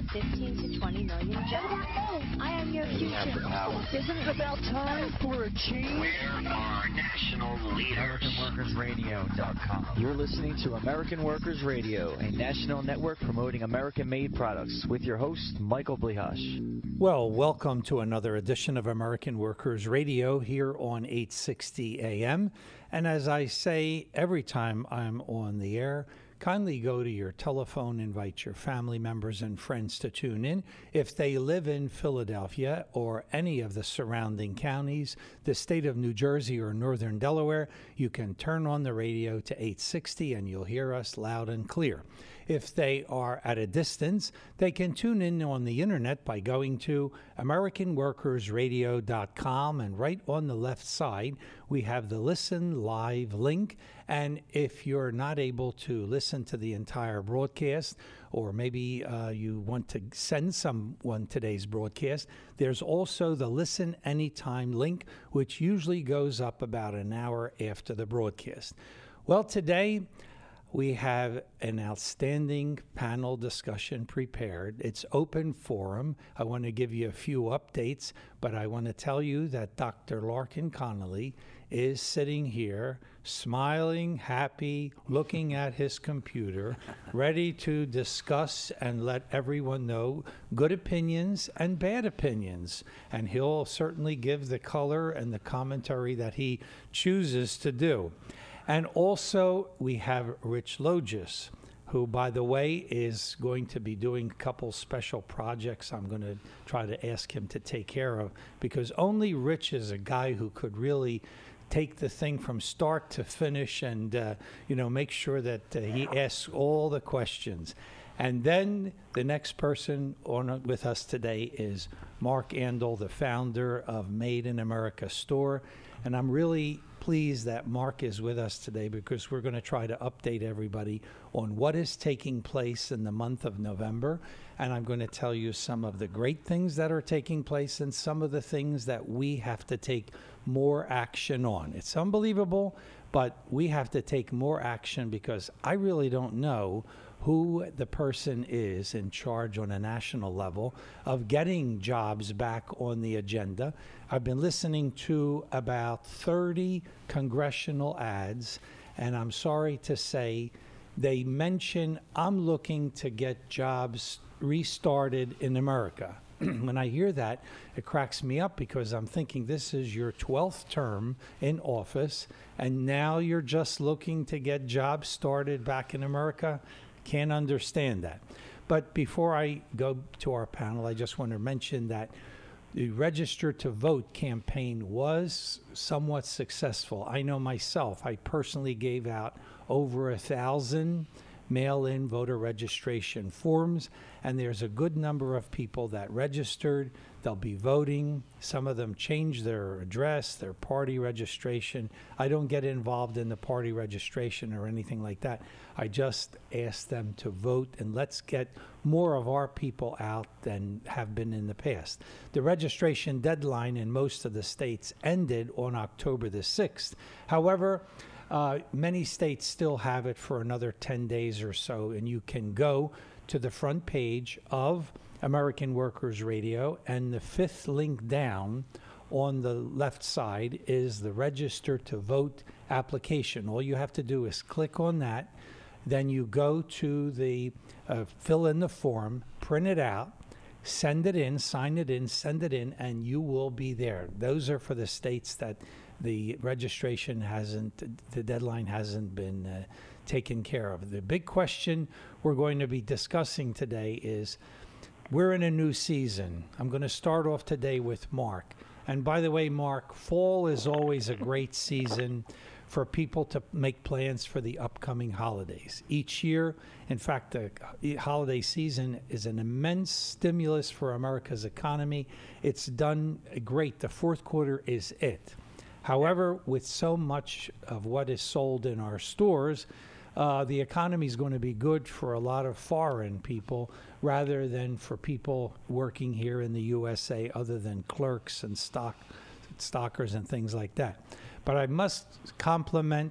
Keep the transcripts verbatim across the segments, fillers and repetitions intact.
fifteen to twenty million jobs. I am your future. Isn't it about time for a change? Where are national leaders? American Workers Radio dot com. You're listening to American Workers Radio, a national network promoting American-made products, with your host, Michael Blihash. Well, welcome to another edition of American Workers Radio here on eight sixty A M. And as I say every time I'm on the air, kindly go to your telephone, invite your family members and friends to tune in. If they live in Philadelphia or any of the surrounding counties, the state of New Jersey or northern Delaware, you can turn on the radio to eight sixty and you'll hear us loud and clear. If they are at a distance, they can tune in on the internet by going to American Workers Radio dot com, and right on the left side, we have the Listen Live link. And if you're not able to listen to the entire broadcast, or maybe uh, you want to send someone today's broadcast, there's also the Listen Anytime link, which usually goes up about an hour after the broadcast. Well, today we have an outstanding panel discussion prepared. It's open forum. I want to give you a few updates, but I want to tell you that Doctor Larkin Connolly is sitting here, smiling, happy, looking at his computer, ready to discuss and let everyone know good opinions and bad opinions. And he'll certainly give the color and the commentary that he chooses to do. And also, we have Rich Logis, who, by the way, is going to be doing a couple special projects I'm going to try to ask him to take care of, because only Rich is a guy who could really take the thing from start to finish and, uh, you know, make sure that uh, he asks all the questions. And then the next person on with us today is Mark Andel, the founder of Made in America Store. And I'm really pleased that Mark is with us today, because we're going to try to update everybody on what is taking place in the month of November. And I'm going to tell you some of the great things that are taking place and some of the things that we have to take more action on. It's unbelievable, but we have to take more action, because I really don't know who the person is in charge on a national level of getting jobs back on the agenda. I've been listening to about thirty congressional ads, and I'm sorry to say they mention I'm looking to get jobs restarted in America. When I hear that, it cracks me up, because I'm thinking this is your twelfth term in office, and now you're just looking to get jobs started back in America. Can't understand that. But before I go to our panel, I just want to mention that the Register to Vote campaign was somewhat successful. I know myself, I personally gave out over a thousand mail-in voter registration forms, and there's a good number of people that registered. They'll be voting. Some of them changed their address, their party registration. I don't get involved in the party registration or anything like that. I just ask them to vote, and let's get more of our people out than have been in the past. The registration deadline in most of the states ended on October the sixth. However, Uh, many states still have it for another ten days or so, and you can go to the front page of American Workers Radio, and the fifth link down on the left side is the Register to Vote application. All you have to do is click on that, then you go to the, uh, fill in the form, print it out, send it in, sign it in, send it in, and you will be there. Those are for the states that the registration hasn't, the deadline hasn't been uh, taken care of. The big question we're going to be discussing today is, we're in a new season. I'm going to start off today with Mark. And by the way, Mark, fall is always a great season for people to make plans for the upcoming holidays. Each year, in fact, the holiday season is an immense stimulus for America's economy. It's done great. The fourth quarter is it. However, with so much of what is sold in our stores, uh, the economy is going to be good for a lot of foreign people rather than for people working here in the U S A, other than clerks and stock stockers and things like that. But I must compliment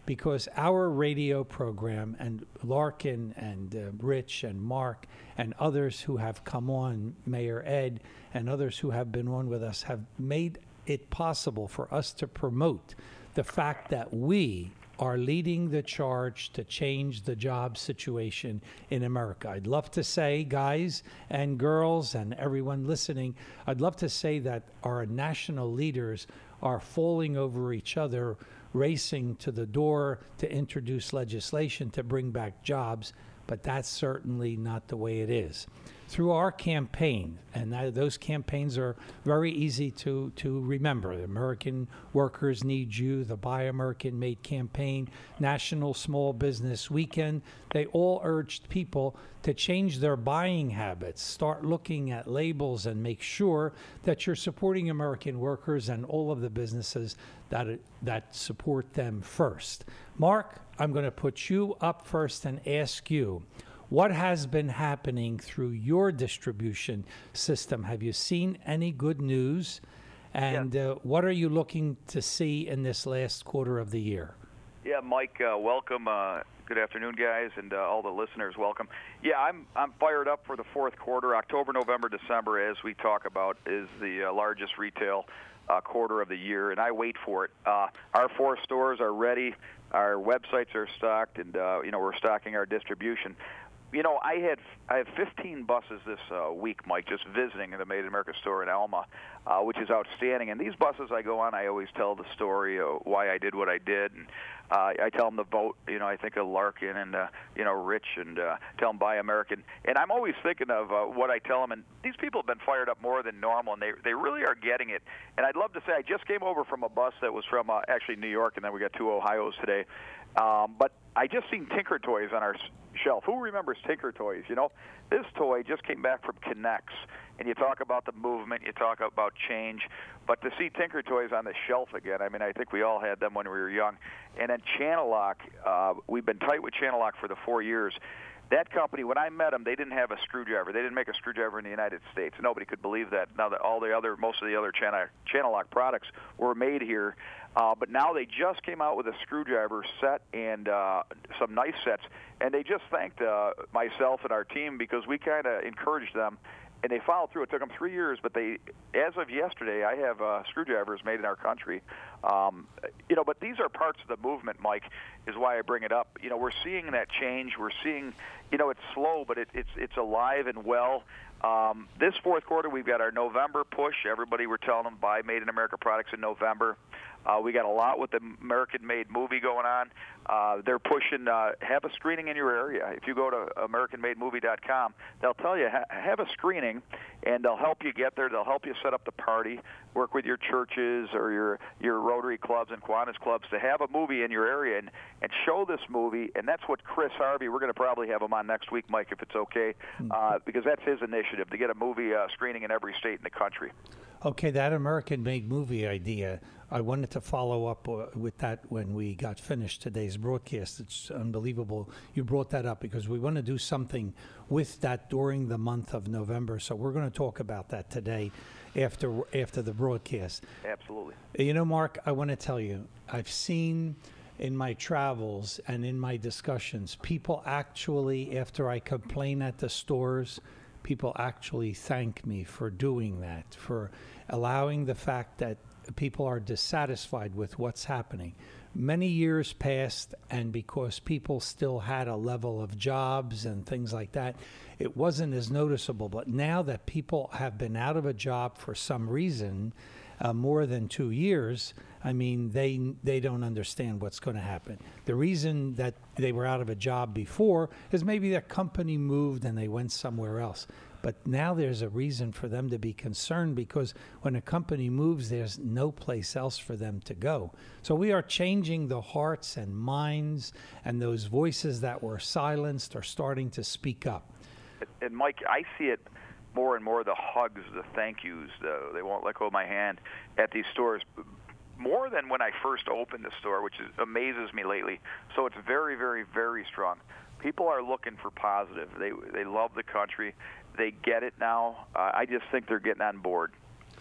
because our radio program, and Larkin and uh, Rich and Mark and others who have come on, Mayor Ed and others who have been on with us, have made it possible for us to promote the fact that we are leading the charge to change the job situation in America. I'd love to say, guys and girls and everyone listening, I'd love to say that our national leaders are falling over each other, racing to the door to introduce legislation to bring back jobs, but that's certainly not the way it is. Through our campaign, and that, those campaigns are very easy to, to remember. The American Workers Need You, the Buy American Made campaign, National Small Business Weekend, they all urged people to change their buying habits, start looking at labels, and make sure that you're supporting American workers and all of the businesses that, that support them first. Mark, I'm going to put you up first and ask you, what has been happening through your distribution system? Have you seen any good news? And yeah. uh, what are you looking to see in this last quarter of the year? Yeah, Mike, uh, welcome. Uh, good afternoon, guys, and uh, all the listeners, welcome. Yeah, I'm I'm fired up for the fourth quarter. October, November, December, as we talk about, is the uh, largest retail uh, quarter of the year, and I wait for it. Uh, our four stores are ready. Our websites are stocked, and uh, you know we're stocking our distribution. You know, I had I have fifteen buses this uh, week, Mike, just visiting the Made in America store in Alma, uh, which is outstanding. And these buses I go on, I always tell the story of why I did what I did, and uh, I tell them to vote. You know, I think of Larkin and uh, you know Rich, and uh, tell them Buy American. And I'm always thinking of uh, what I tell them. And these people have been fired up more than normal, and they they really are getting it. And I'd love to say I just came over from a bus that was from uh, actually New York, and then we got two Ohios today. Um, but I just seen Tinker Toys on our shelf. Who remembers Tinker Toys? You know, this toy just came back from K'Nex, and you talk about the movement, you talk about change, but to see Tinker Toys on the shelf again, I mean, I think we all had them when we were young. And then Channel Lock, uh, we've been tight with Channel Lock for the four years. That company, when I met them, they didn't have a screwdriver. They didn't make a screwdriver in the United States. Nobody could believe that. Now that all the other, most of the other Channel, Channel Lock products were made here, uh, but now they just came out with a screwdriver set and uh, some knife sets, and they just thanked uh, myself and our team because we kind of encouraged them. And they followed through. It took them three years, but they, as of yesterday, I have uh, screwdrivers made in our country. Um, you know, but these are parts of the movement, Mike, is why I bring it up. You know, we're seeing that change. We're seeing, you know, it's slow, but it, it's it's alive and well. Um, this fourth quarter, we've got our November push. Everybody, we're telling them buy Made in America products in November. Uh, we got a lot with the American-made movie going on. Uh, they're pushing, uh, have a screening in your area. If you go to American Made Movie dot com, they'll tell you, ha- have a screening, and they'll help you get there. They'll help you set up the party, work with your churches or your, your Rotary clubs and Kiwanis clubs to have a movie in your area and, and show this movie. And that's what Chris Harvey, we're going to probably have him on next week, Mike, if it's okay, uh, because that's his initiative, to get a movie uh, screening in every state in the country. Okay, that American-made movie idea, I wanted to follow up uh, with that when we got finished today's broadcast. It's unbelievable you brought that up because we want to do something with that during the month of November. So we're going to talk about that today after after the broadcast. Absolutely. You know, Mark, I want to tell you, I've seen in my travels and in my discussions, people actually, after I complain at the stores, people actually thank me for doing that, for allowing the fact that people are dissatisfied with what's happening. Many years passed, and because people still had a level of jobs and things like that, it wasn't as noticeable. But now that people have been out of a job for some reason, uh, more than two years, I mean, they they don't understand what's going to happen. The reason that they were out of a job before is maybe their company moved and they went somewhere else. But now there's a reason for them to be concerned because when a company moves, there's no place else for them to go. So we are changing the hearts and minds, and those voices that were silenced are starting to speak up. And, Mike, I see it more and more, the hugs, the thank yous, the, they won't let go of my hand at these stores, more than when I first opened the store, which is, amazes me lately. So it's very, very, very strong. People are looking for positive. They they love the country. They get it now. Uh, I just think they're getting on board.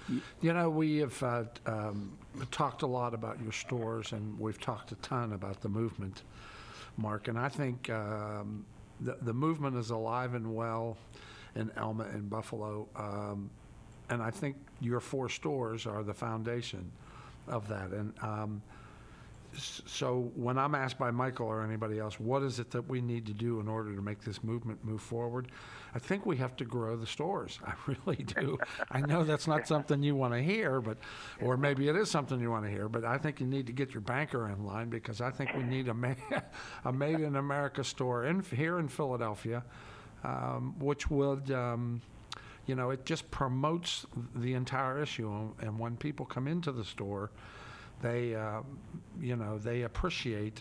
You know, we have uh, um, talked a lot about your stores, and we've talked a ton about the movement, Mark. And I think um, the, the movement is alive and well in Elma and Buffalo. Um, and I think your four stores are the foundation of that. And um, so when I'm asked by Michael or anybody else, what is it that we need to do in order to make this movement move forward? I think we have to grow the stores. I really do. I know that's not something you want to hear, but, or maybe it is something you want to hear, but I think you need to get your banker in line, because I think we need a, ma- a Made in America store in, here in Philadelphia, um, which would, um, you know, it just promotes the entire issue. And when people come into the store, they, uh, you know, they appreciate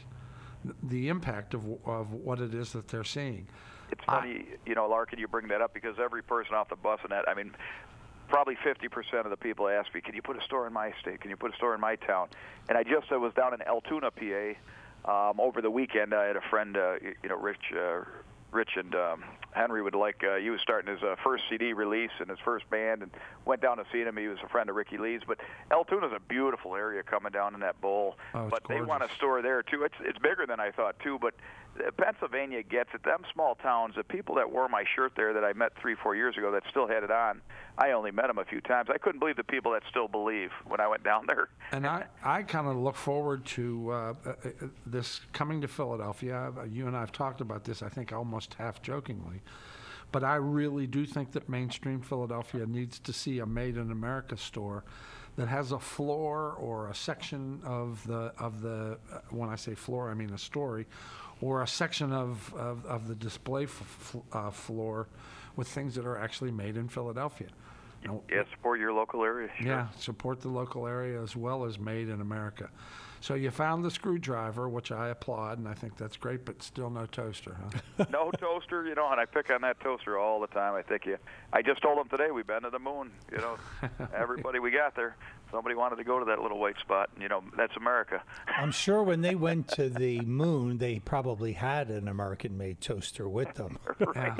the impact of, of what it is that they're seeing. It's funny, I, you know, Larkin, you bring that up, because every person off the bus and that, I mean, probably fifty percent of the people ask me, can you put a store in my state? Can you put a store in my town? And I just I was down in Altoona, P A, um, over the weekend. I had a friend, uh, you know, Rich, uh, Rich and um, Henry would like, uh, he was starting his uh, first C D release and his first band, and went down to see him. He was a friend of Ricky Lee's. But Altoona's a beautiful area coming down in that bowl. Oh, but gorgeous. They want a store there, too. It's it's bigger than I thought, too. But Pennsylvania gets it. Them small towns, the people that wore my shirt there that I met three, four years ago that still had it on, I only met them a few times. I couldn't believe the people that still believe when I went down there. And I, I kind of look forward to uh, uh, this coming to Philadelphia. You and I have talked about this, I think, almost half jokingly. But I really do think that mainstream Philadelphia needs to see a Made in America store that has a floor or a section of the, of the uh, when I say floor, I mean a story, or a section of, of, of the display f- uh, floor with things that are actually made in Philadelphia. You, yeah, support your local area. Sure. Yeah, support the local area as well as Made in America. So you found the screwdriver, which I applaud, and I think that's great, but still no toaster, huh? No toaster, you know, and I pick on that toaster all the time. I think you. I just told them today we've been to the moon. You know, everybody we got there, somebody wanted to go to that little white spot. And, you know, that's America. I'm sure when they went to the moon, they probably had an American-made toaster with them. Right.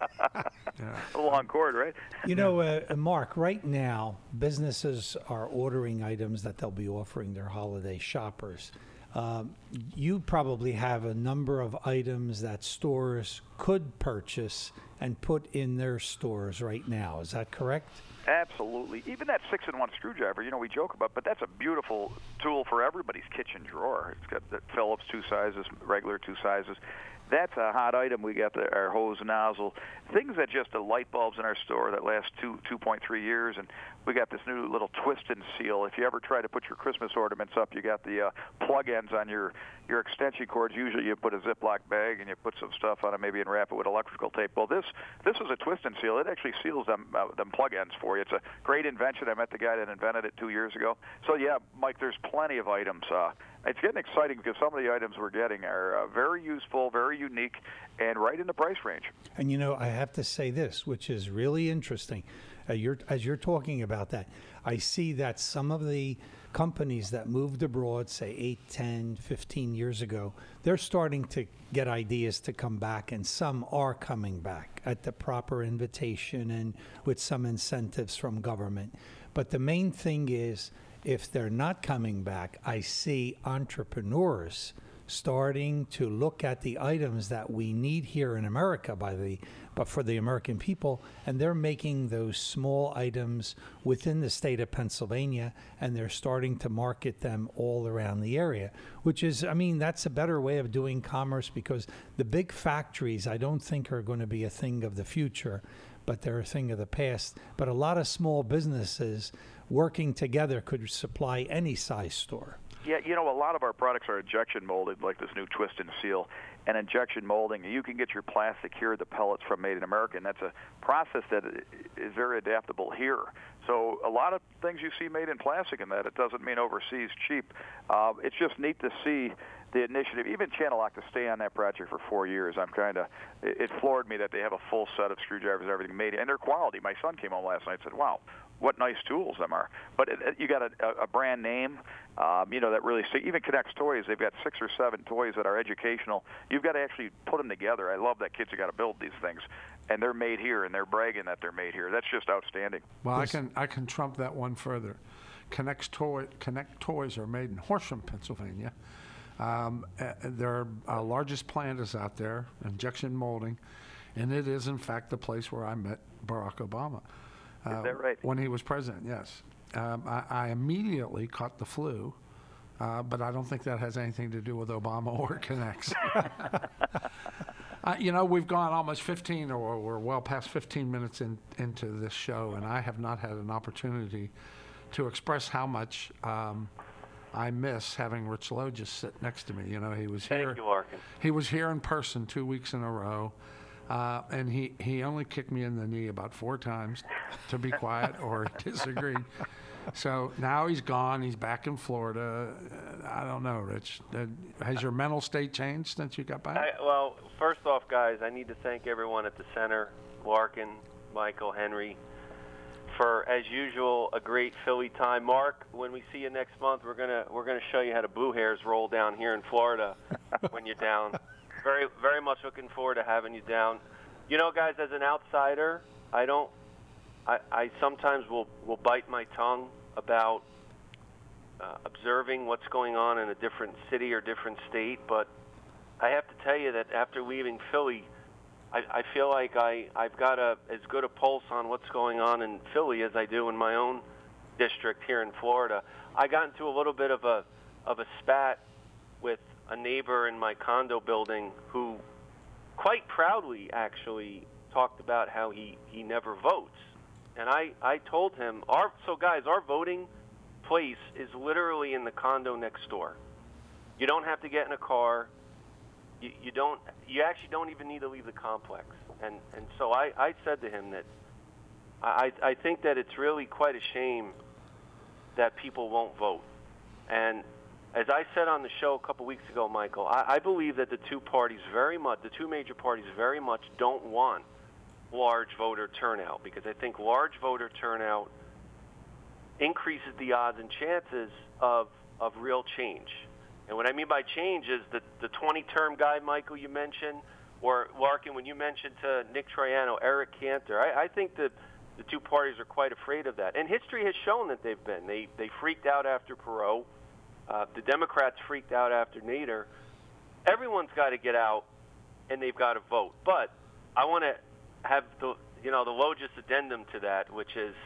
Yeah. A long cord, right? You know, uh, Mark, right now, businesses are ordering items that they'll be offering their holiday shoppers. Um, you probably have a number of items that stores could purchase and put in their stores right now. Is that correct? Absolutely. Even that six-in-one screwdriver, you know, we joke about, but that's a beautiful tool for everybody's kitchen drawer. It's got the Phillips two sizes, regular two sizes. That's a hot item. We got the, our hose nozzle, things that just the light bulbs in our store that last two, two point three years, and we got this new little twist and seal. If you ever try to put your Christmas ornaments up, you got the uh, plug ends on your your extension cords. Usually, you put a Ziploc bag and you put some stuff on it, maybe, and wrap it with electrical tape. Well, this this is a twist and seal. It actually seals them uh, them plug ends for you. It's a great invention. I met the guy that invented it two years ago. So yeah, Mike, there's plenty of items. Uh, it's getting exciting because some of the items we're getting are uh, very useful, very unique, and right in the price range. And you know, I have to say this, which is really interesting. Uh, you're, as you're talking about that, I see that some of the companies that moved abroad, say eight, ten, fifteen years ago, they're starting to get ideas to come back, and some are coming back at the proper invitation and with some incentives from government. But the main thing is, if they're not coming back, I see entrepreneurs starting to look at the items that we need here in America by the but for the American people, and they're making those small items within the state of Pennsylvania, and they're starting to market them all around the area, which is, I mean, that's a better way of doing commerce, because the big factories I don't think are going to be a thing of the future, but they're a thing of the past. But a lot of small businesses working together could supply any size store. Yeah, you know, a lot of our products are injection molded, like this new twist and seal. And injection molding, you can get your plastic here, the pellets from Made in America, and that's a process that is very adaptable here. So a lot of things you see made in plastic in that, it doesn't mean overseas cheap. Uh, it's just neat to see the initiative, even Channellock, to stay on that project for four years. I'm kind of, it, it floored me that they have a full set of screwdrivers and everything made, and their quality. My son came home last night and said, wow, what nice tools them are. But it, it, you got a, a brand name, um, you know, that really, even Connects Toys, they've got six or seven toys that are educational. You've got to actually put them together. I love that kids have got to build these things. and they're made here, and they're bragging that they're made here. That's just outstanding. Well, I can I can trump that one further. Connect toy Connect toys are made in Horsham, Pennsylvania. Um, uh, their uh, largest plant is out there, injection molding, and it is in fact the place where I met Barack Obama. Uh, is that right? When he was president, yes. Um, I, I immediately caught the flu, uh, but I don't think that has anything to do with Obama or Connects. Uh, you know, we've gone almost fifteen, or we're well past fifteen minutes in, into this show, and I have not had an opportunity to express how much um, I miss having Rich Lowe just sit next to me. You know, he was here. Thank you, Larkin. He was here in person two weeks in a row, uh, and he, he only kicked me in the knee about four times to be quiet or disagreed. So now he's gone. He's back in Florida. Uh, I don't know, Rich. Uh, has your mental state changed since you got back? I, well, first off, guys, I need to thank everyone at the center, Larkin, Michael, Henry, for, as usual, a great Philly time. Mark, when we see you next month, we're gonna we're gonna show you how to boo hairs roll down here in Florida when you're down. Very very much looking forward to having you down. You know, guys, as an outsider, I don't. I, I sometimes will, will bite my tongue about uh, observing what's going on in a different city or different state, but I have to tell you that after leaving Philly, I, I feel like I, I've got a, as good a pulse on what's going on in Philly as I do in my own district here in Florida. I got into a little bit of a, of a spat with a neighbor in my condo building who quite proudly actually talked about how he, he never votes. And I, I told him, our so guys, our voting place is literally in the condo next door. You don't have to get in a car. You, you don't. You actually don't even need to leave the complex. And and so I, I said to him that I, I think that it's really quite a shame that people won't vote. And as I said on the show a couple weeks ago, Michael, I, I believe that the two parties very much, the two major parties very much don't want large voter turnout, because I think large voter turnout increases the odds and chances of of real change. And what I mean by change is that the twenty-term guy, Michael, you mentioned, or Larkin, when you mentioned to Nick Troiano, Eric Cantor, I, I think that the two parties are quite afraid of that. And history has shown that they've been. They they freaked out after Perot. Uh, the Democrats freaked out after Nader. Everyone's got to get out, and they've got to vote. But I want to have the you know the logis addendum to that, which is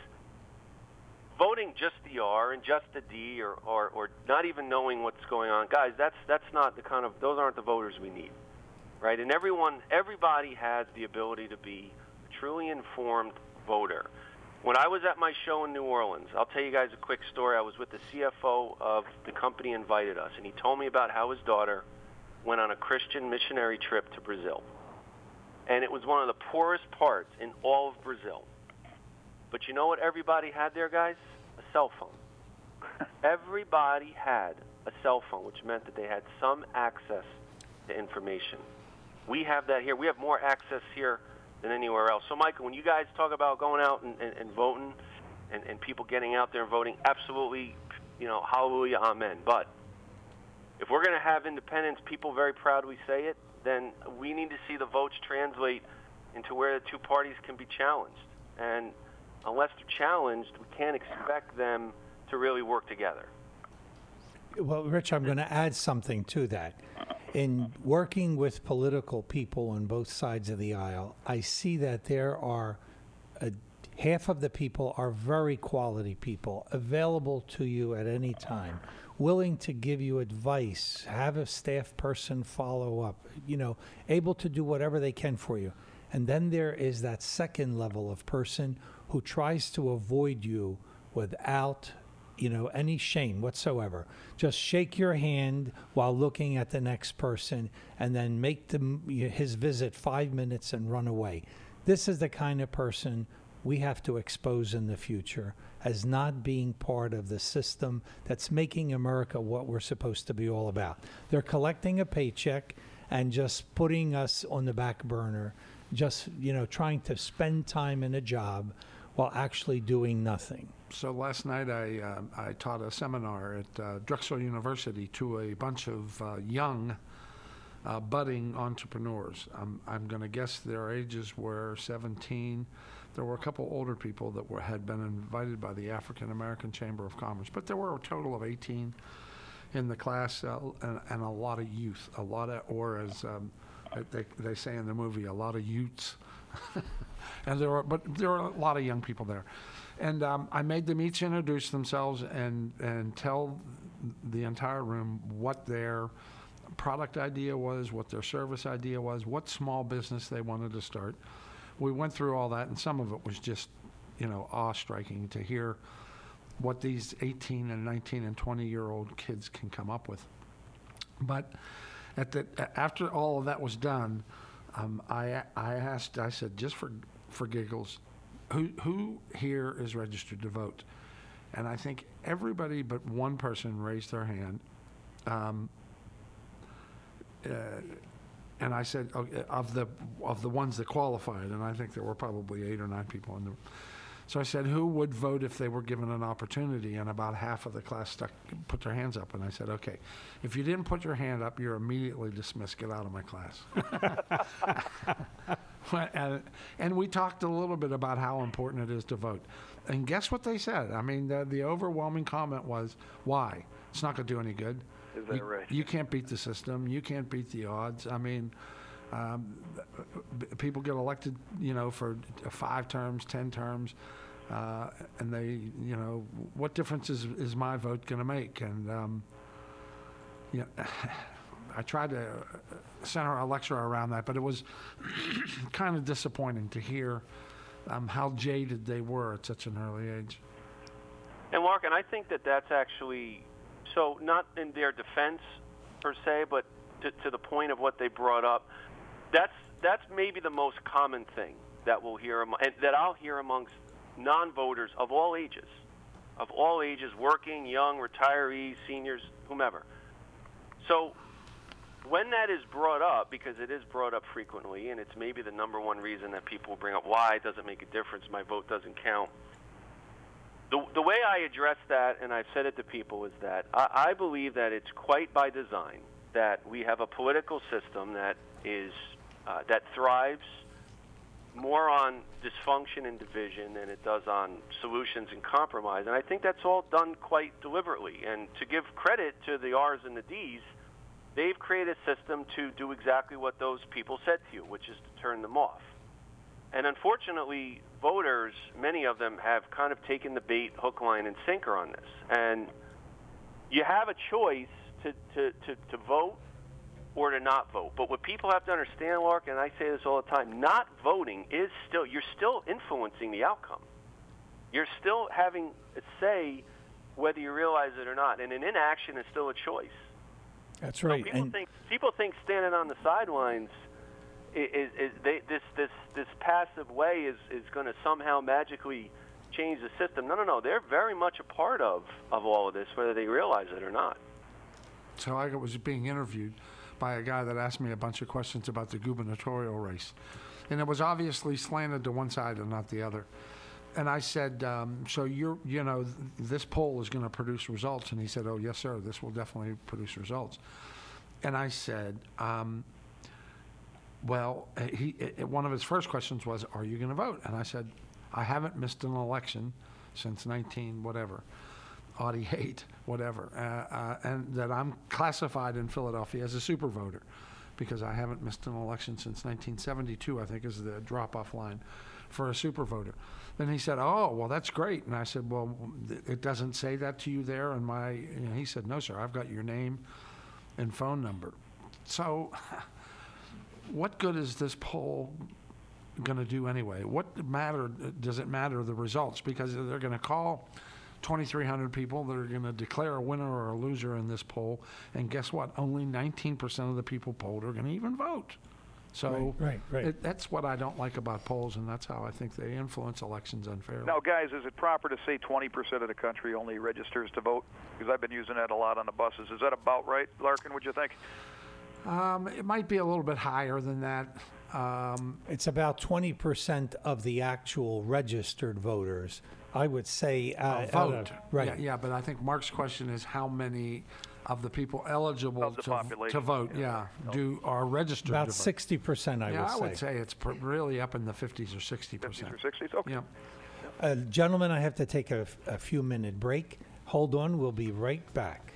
voting just the R and just the D, or, or, or not even knowing what's going on. Guys, that's that's not the kind of those aren't the voters we need, right? And everyone, everybody has the ability to be a truly informed voter. When I was at my show in New Orleans, I'll tell you guys a quick story. I was with the C F O of the company invited us, and he told me about how his daughter went on a Christian missionary trip to Brazil. And it was one of the poorest parts in all of Brazil. But you know what everybody had there, guys? A cell phone. Everybody had a cell phone, which meant that they had some access to information. We have that here. We have more access here than anywhere else. So, Michael, when you guys talk about going out and, and, and voting and, and people getting out there and voting, absolutely, you know, hallelujah, amen. But if we're going to have independence, people very proudly say it, then we need to see the votes translate into where the two parties can be challenged. And unless they're challenged, we can't expect them to really work together. Well, Rich, I'm going to add something to that. In working with political people on both sides of the aisle, I see that there are a, half of the people are very quality people, available to you at any time, willing to give you advice, have a staff person follow up, you know, able to do whatever they can for you. And then there is that second level of person who tries to avoid you without, you know, any shame whatsoever. Just shake your hand while looking at the next person and then make them, his visit five minutes and run away. This is the kind of person we have to expose in the future as not being part of the system that's making America what we're supposed to be all about. They're collecting a paycheck and just putting us on the back burner, just, you know, trying to spend time in a job while actually doing nothing. So last night I uh, I taught a seminar at uh, Drexel University to a bunch of uh, young uh, budding entrepreneurs. I'm, I'm going to guess their ages were seventeen. There were a couple older people that were had been invited by the African American Chamber of Commerce, but there were a total of eighteen in the class, uh, and, and a lot of youth, a lot of, or as um, they, they say in the movie, a lot of youths. And there were, but there were a lot of young people there. And um, I made them each introduce themselves and, and tell the entire room what their product idea was, what their service idea was, what small business they wanted to start. We went through all that, and some of it was just, you know, awe-striking to hear what these eighteen and nineteen and twenty-year-old kids can come up with. But at the, after all of that was done, um, I, I asked, I said, just for, for giggles, who, who here is registered to vote? And I think everybody but one person raised their hand. Um, uh, and I said, okay, of the of the ones that qualified, and I think there were probably eight or nine people in the. So I said, who would vote if they were given an opportunity? And about half of the class stuck, put their hands up. And I said, okay, if you didn't put your hand up, you're immediately dismissed. Get out of my class. and, and we talked a little bit about how important it is to vote. And guess what they said? I mean, the, the overwhelming comment was, why? It's not going to do any good. Is that you, right? You can't beat the system. You can't beat the odds. I mean, um, b- people get elected, you know, for five terms, ten terms, uh, and they, you know, what difference is, is my vote going to make? And, um, you know, I tried to center a lecture around that, but it was kind of disappointing to hear um, how jaded they were at such an early age. And Mark, and I think that that's actually, so not in their defense per se, but to, to the point of what they brought up, that's that's maybe the most common thing that we'll hear, am- and that I'll hear amongst non-voters of all ages, of all ages, working, young, retirees, seniors, whomever. So when that is brought up, because it is brought up frequently, and it's maybe the number one reason that people bring up why it doesn't make a difference, my vote doesn't count. The, the way I address that, and I've said it to people, is that I, I believe that it's quite by design that we have a political system that is uh, that thrives more on dysfunction and division than it does on solutions and compromise. And I think that's all done quite deliberately. And to give credit to the R's and the D's, they've created a system to do exactly what those people said to you, which is to turn them off. And unfortunately, voters, many of them, have kind of taken the bait, hook, line, and sinker on this. And you have a choice to, to, to, to vote or to not vote. But what people have to understand, Lark, and I say this all the time, not voting is still, you're still influencing the outcome. You're still having a say whether you realize it or not. And an inaction is still a choice. That's right. So people and think people think standing on the sidelines is, is they, this this this passive way is, is going to somehow magically change the system. No, no, no. They're very much a part of, of all of this, whether they realize it or not. So I was being interviewed by a guy that asked me a bunch of questions about the gubernatorial race. And it was obviously slanted to one side and not the other. And I said, um, so you're, you know, th- this poll is going to produce results. And he said, oh, yes, sir, this will definitely produce results. And I said, um, well, he, he, one of his first questions was, are you going to vote? And I said, I haven't missed an election since nineteen whatever, eighty-eight, whatever. Uh, uh, and that I'm classified in Philadelphia as a super voter because I haven't missed an election since nineteen seventy-two, I think is the drop-off line for a super voter. Then he said, oh, well, that's great. And I said, well, it doesn't say that to you there. And my, you know, he said, no, sir, I've got your name and phone number. So what good is this poll going to do anyway? What matter, does it matter the results? Because they're going to call twenty-three hundred people that are going to declare a winner or a loser in this poll. And guess what? Only nineteen percent of the people polled are going to even vote. So Right, right, right. It, that's what I don't like about polls, and that's how I think they influence elections unfairly. Now, guys, is it proper to say twenty percent of the country only registers to vote? Because I've been using that a lot on the buses. Is that about right, Larkin, would you think? Um, it might be a little bit higher than that. Um, it's about twenty percent of the actual registered voters. I would say uh, uh, out vote. of- right. Yeah, yeah, but I think Mark's question is how many of the people eligible Of the to, population, to vote, yeah. yeah, do are registered About to vote. sixty percent, I yeah, would I say. would say it's pr- really up in the fifties or sixty percent. fifties or sixties? Okay. Yeah. Uh, gentlemen, I have to take a, a few minute break. Hold on, we'll be right back.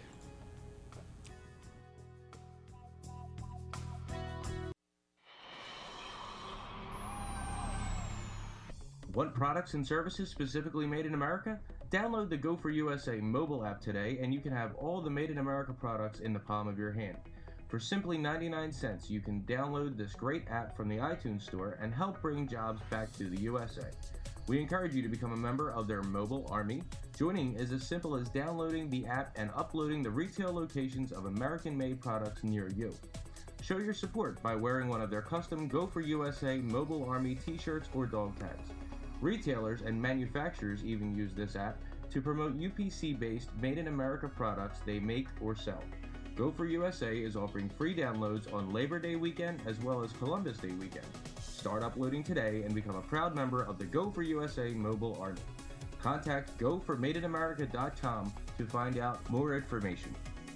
Want products and services specifically made in America? Download the Go for U S A mobile app today and you can have all the Made in America products in the palm of your hand. For simply ninety-nine cents, you can download this great app from the iTunes Store and help bring jobs back to the U S A. We encourage you to become a member of their mobile army. Joining is as simple as downloading the app and uploading the retail locations of American-made products near you. Show your support by wearing one of their custom Go for U S A Mobile Army t-shirts or dog tags. Retailers and manufacturers even use this app to promote U P C-based Made in America products they make or sell. Go for U S A is offering free downloads on Labor Day weekend as well as Columbus Day weekend. Start uploading today and become a proud member of the Go for U S A Mobile Army. Contact go for made in america dot com to find out more information.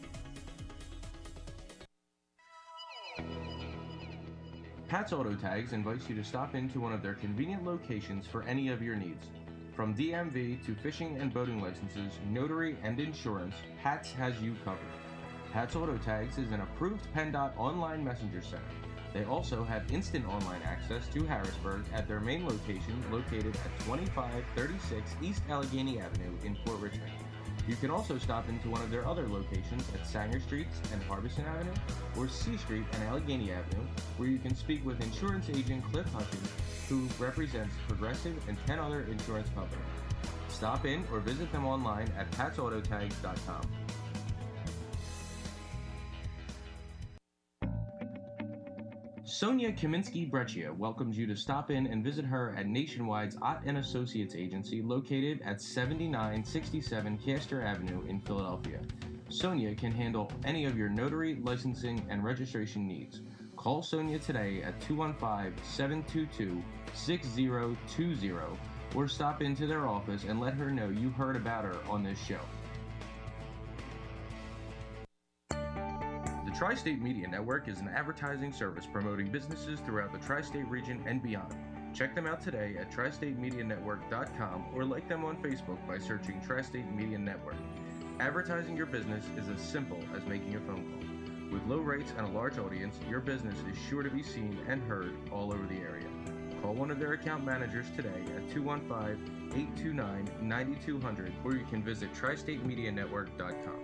Pat's Auto Tags invites you to stop into one of their convenient locations for any of your needs. From D M V to fishing and boating licenses, notary, and insurance, Pat's has you covered. Pat's Auto Tags is an approved PennDOT online messenger center. They also have instant online access to Harrisburg at their main location located at twenty-five thirty-six East Allegheny Avenue in Port Richmond. You can also stop into one of their other locations at Sanger Streets and Harbison Avenue, or C Street and Allegheny Avenue, where you can speak with insurance agent Cliff Hutchins, who represents Progressive and ten other insurance companies. Stop in or visit them online at pats auto tags dot com. Sonia Kaminsky-Breccia welcomes you to stop in and visit her at Nationwide's Ott and Associates agency located at seventy-nine sixty-seven Castor Avenue in Philadelphia. Sonia can handle any of your notary, licensing, and registration needs. Call Sonia today at two one five, seven two two, six zero two zero or stop into their office and let her know you heard about her on this show. The Tri-State Media Network is an advertising service promoting businesses throughout the tri-state region and beyond. Check them out today at tri state media network dot com or like them on Facebook by searching Tri-State Media Network. Advertising your business is as simple as making a phone call. With low rates and a large audience, your business is sure to be seen and heard all over the area. Call one of their account managers today at two one five, eight two nine, nine two zero zero or you can visit tri state media network dot com.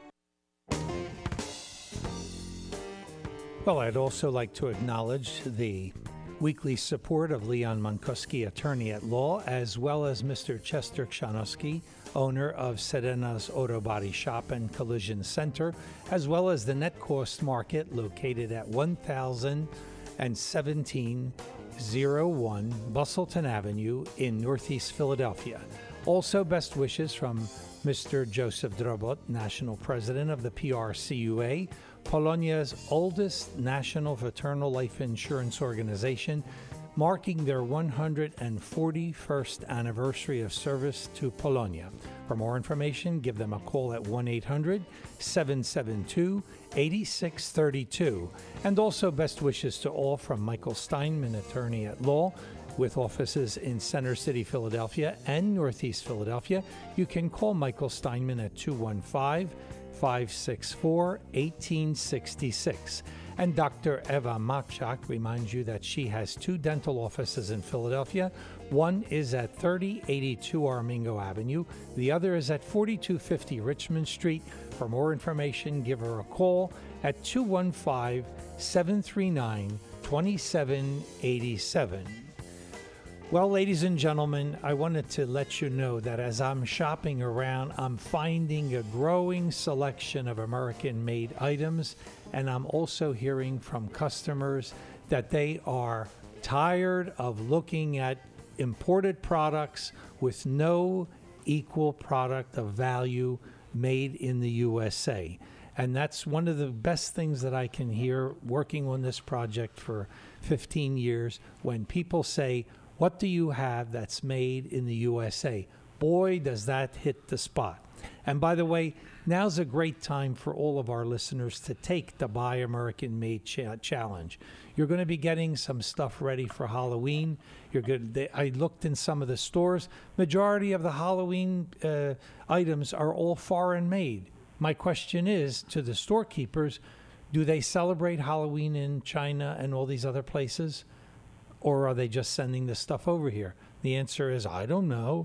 Well, I'd also like to acknowledge the weekly support of Leon Monkuski, attorney at law, as well as Mister Chester Kshanosky, owner of Serena's Auto Body Shop and Collision Center, as well as the Net Cost Market located at one thousand seventeen oh one Bustleton Avenue in Northeast Philadelphia. Also, best wishes from Mister Joseph Drobot, National President of the P R C U A, Polonia's oldest national fraternal life insurance organization, marking their one hundred forty-first anniversary of service to Polonia. For more information, give them a call at one eight hundred, seven seven two, eight six three two. And also best wishes to all from Michael Steinman, attorney at law, with offices in Center City, Philadelphia and Northeast Philadelphia. You can call Michael Steinman at two one five, five six four, one eight six six. And Doctor Eva Makchak reminds you that she has two dental offices in Philadelphia. One is at thirty eighty-two Armingo Avenue. The other is at forty-two fifty Richmond Street. For more information, give her a call at two one five, seven three nine, two seven eight seven. Well, ladies and gentlemen, I wanted to let you know that as I'm shopping around, I'm finding a growing selection of American-made items, and I'm also hearing from customers that they are tired of looking at imported products with no equal product of value made in the U S A. And that's one of the best things that I can hear working on this project for fifteen years, when people say, what do you have that's made in the U S A? Boy, does that hit the spot. And by the way, now's a great time for all of our listeners to take the Buy American Made cha- challenge. You're going to be getting some stuff ready for Halloween. You're good. They, I looked in some of the stores. Majority of the Halloween uh, items are all foreign made. My question is to the storekeepers, do they celebrate Halloween in China and all these other places? Or are they just sending this stuff over here? The answer is, I don't know.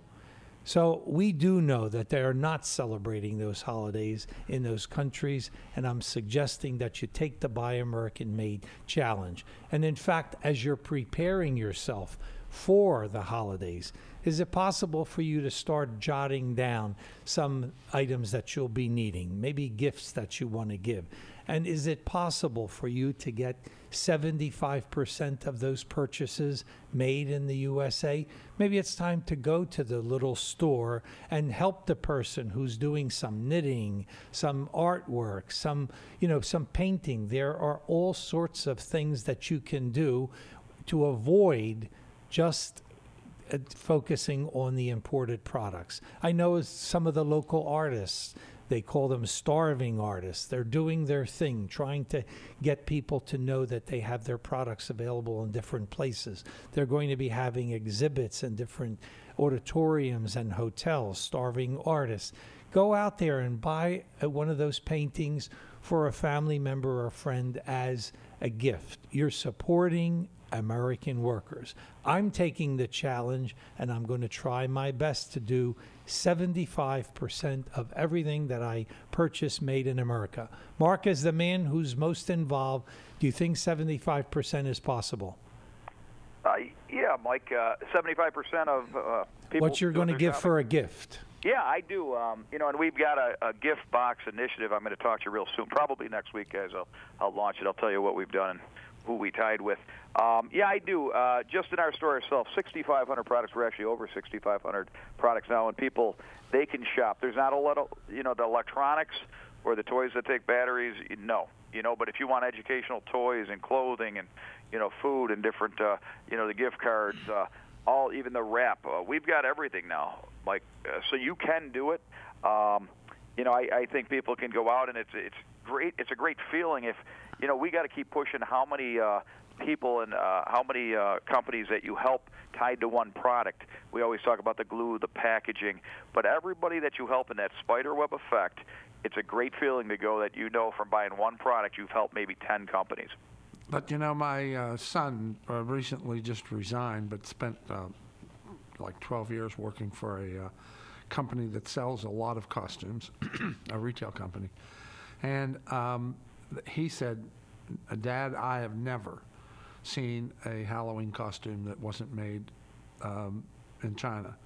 So we do know that they are not celebrating those holidays in those countries, and I'm suggesting that you take the Buy American Made challenge. And in fact, as you're preparing yourself for the holidays, is it possible for you to start jotting down some items that you'll be needing, maybe gifts that you want to give? And is it possible for you to get seventy-five percent of those purchases made in the U S A? Maybe it's time to go to the little store and help the person who's doing some knitting, some artwork, some, you know, some painting. There are all sorts of things that you can do to avoid just uh, focusing on the imported products. I know some of the local artists, they call them starving artists. They're doing their thing, trying to get people to know that they have their products available in different places. They're going to be having exhibits in different auditoriums and hotels, starving artists. Go out there and buy uh, one of those paintings for a family member or friend as a gift. You're supporting American workers. I'm taking the challenge, and I'm going to try my best to do seventy-five percent of everything that I purchase made in America. Mark, as the man who's most involved, do you think seventy-five percent is possible? Uh, yeah, Mike, uh, seventy-five percent of uh, people... What you're going to give shopping. for a gift. Yeah, I do. Um, you know, and we've got a, a gift box initiative I'm going to talk to you real soon. Probably next week, guys. I'll, I'll launch it. I'll tell you what we've done and who we tied with. Um, yeah, I do. Uh, just in our store itself, sixty-five hundred products. We're actually over sixty-five hundred products now, and people, they can shop. There's not a lot of, you know, the electronics or the toys that take batteries, no. You know, but if you want educational toys and clothing and, you know, food and different, uh, you know, the gift cards, uh, all, even the wrap, uh, we've got everything now. Like, uh, so you can do it. Um, you know, I, I think people can go out, and it's it's great. It's a great feeling if, you know, we got to keep pushing how many uh, people and uh, how many uh, companies that you help tied to one product. We always talk about the glue, the packaging, but everybody that you help in that spider web effect, it's a great feeling to go that you know from buying one product you've helped maybe ten companies. But, you know, my uh, son uh, recently just resigned, but spent uh, like twelve years working for a uh, company that sells a lot of costumes, a retail company. And um, he said, Dad, I have never seen a Halloween costume that wasn't made um, in China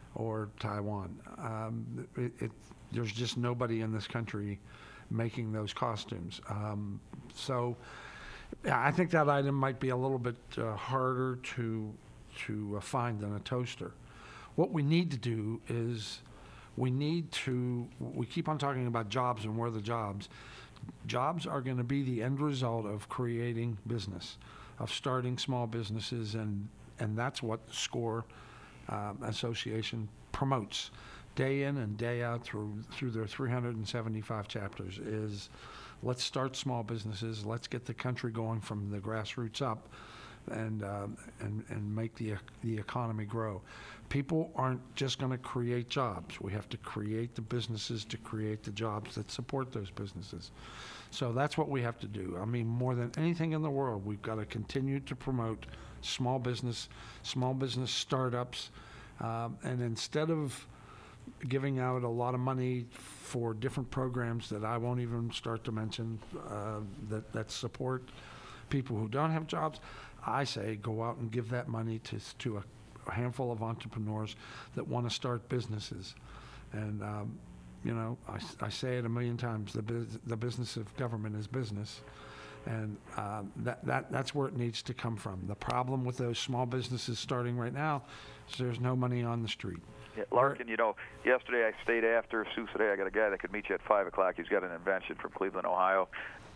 or Taiwan. Um, it, it, there's just nobody in this country making those costumes. Um, so yeah, I think that item might be a little bit uh, harder to, to uh, find than a toaster. What we need to do is we need to, we keep on talking about jobs and where are the jobs. Jobs are going to be the end result of creating business, of starting small businesses, and, and that's what SCORE um, Association promotes day in and day out through through their three hundred seventy-five chapters is let's start small businesses, let's get the country going from the grassroots up, and uh, and and make the the economy grow. People aren't just going to create jobs. We have to create the businesses to create the jobs that support those businesses. So that's what we have to do. I mean, more than anything in the world, we've got to continue to promote small business, small business startups, um, and instead of giving out a lot of money for different programs that I won't even start to mention uh, that, that support people who don't have jobs, I say go out and give that money to, to a, a handful of entrepreneurs that want to start businesses. And, um, you know, I, I say it a million times, the, bus- the business of government is business. And uh, that, that that's where it needs to come from. The problem with those small businesses starting right now is there's no money on the street. Yeah, Larkin, you know, yesterday I stayed after Sioux today. I got a guy that could meet you at five o'clock. He's got an invention from Cleveland, Ohio.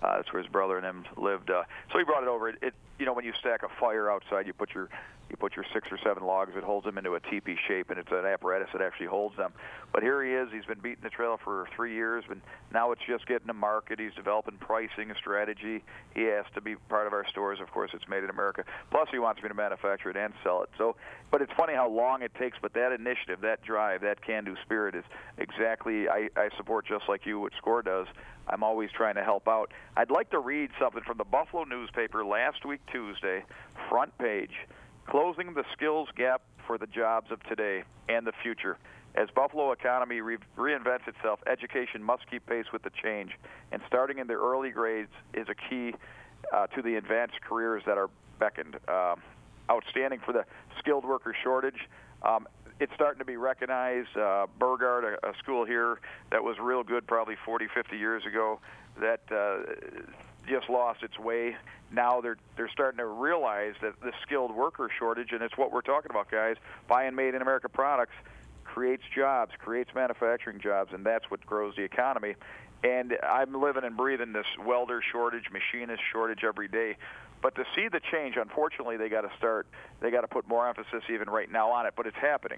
Uh, that's where his brother and him lived. Uh, so he brought it over. It, it, you know, when you stack a fire outside, you put your you put your six or seven logs. It holds them into a teepee shape, and it's an apparatus that actually holds them. But here he is. He's been beating the trail for three years, but now it's just getting to market. He's developing pricing, a strategy. He has to be part of our stores. Of course, it's made in America. Plus, he wants me to manufacture it and sell it. So, but it's funny how long it takes. But that initiative, that drive, that can-do spirit is exactly I, I support just like you what SCORE does. I'm always trying to help out. I'd like to read something from the Buffalo newspaper last week, Tuesday, front page. Closing the skills gap for the jobs of today and the future. As Buffalo economy re- reinvents itself, education must keep pace with the change, and starting in the early grades is a key uh, to the advanced careers that are beckoned. Uh, outstanding for the skilled worker shortage. Um, it's starting to be recognized. Uh, Burgard, a, a school here that was real good probably forty, fifty years ago, that uh, just lost its way. Now they're they're starting to realize that the skilled worker shortage, and it's what we're talking about, guys, buying made in America products creates jobs, creates manufacturing jobs, and that's what grows the economy. And I'm living and breathing this welder shortage, machinist shortage every day. But to see the change, unfortunately, they got to start, they got to put more emphasis even right now on it, but it's happening.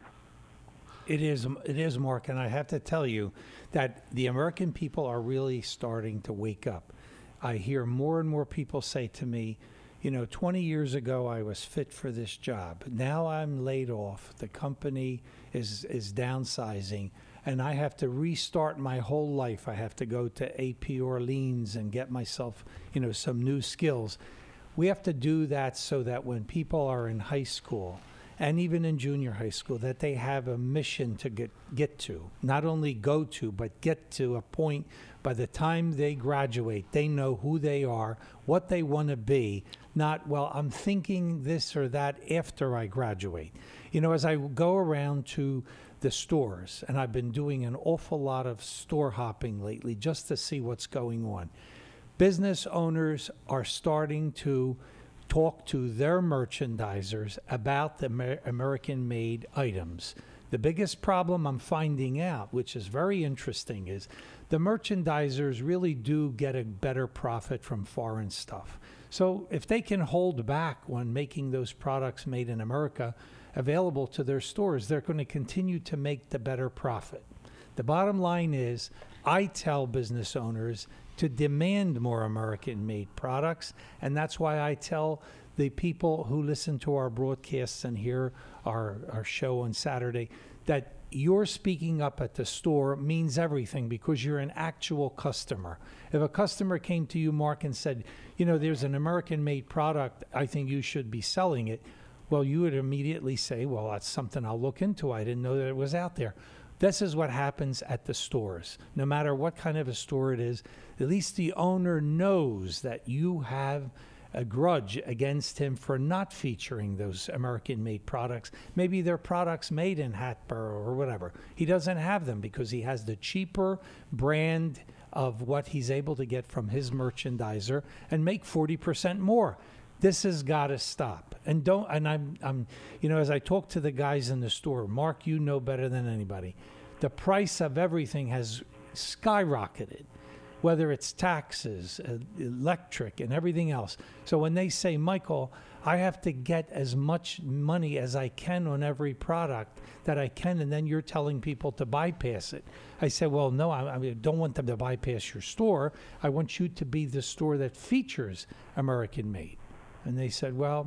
It is, it is, Mark, and I have to tell you that the American people are really starting to wake up. I hear more and more people say to me, you know, twenty years ago I was fit for this job. Now I'm laid off. The company is is downsizing, and I have to restart my whole life. I have to go to A P Orleans and get myself, you know, some new skills. We have to do that so that when people are in high school and even in junior high school, that they have a mission to get, get to, not only go to, but get to a point by the time they graduate, they know who they are, what they want to be, not, well, I'm thinking this or that after I graduate. You know, as I go around to the stores, and I've been doing an awful lot of store hopping lately just to see what's going on, business owners are starting to talk to their merchandisers about the Amer- American-made items. The biggest problem I'm finding out, which is very interesting, is the merchandisers really do get a better profit from foreign stuff. So if they can hold back when making those products made in America available to their stores, they're going to continue to make the better profit. The bottom line is, I tell business owners to demand more American-made products, and that's why I tell the people who listen to our broadcasts and hear our, our show on Saturday that your speaking up at the store means everything because you're an actual customer. If a customer came to you, Mark, and said, you know, there's an American-made product, I think you should be selling it, well, you would immediately say, well, that's something I'll look into. I didn't know that it was out there. This is what happens at the stores. No matter what kind of a store it is, at least the owner knows that you have a grudge against him for not featuring those American-made products. Maybe they're products made in Hatboro or whatever. He doesn't have them because he has the cheaper brand of what he's able to get from his merchandiser and make forty percent more. This has got to stop. And don't, and I'm, I'm, you know, as I talk to the guys in the store, Mark, you know better than anybody, the price of everything has skyrocketed, whether it's taxes, uh, electric, and everything else. So when they say, Michael, I have to get as much money as I can on every product that I can, and then you're telling people to bypass it. I said, well, no, I, I don't want them to bypass your store. I want you to be the store that features American-made. And they said, well,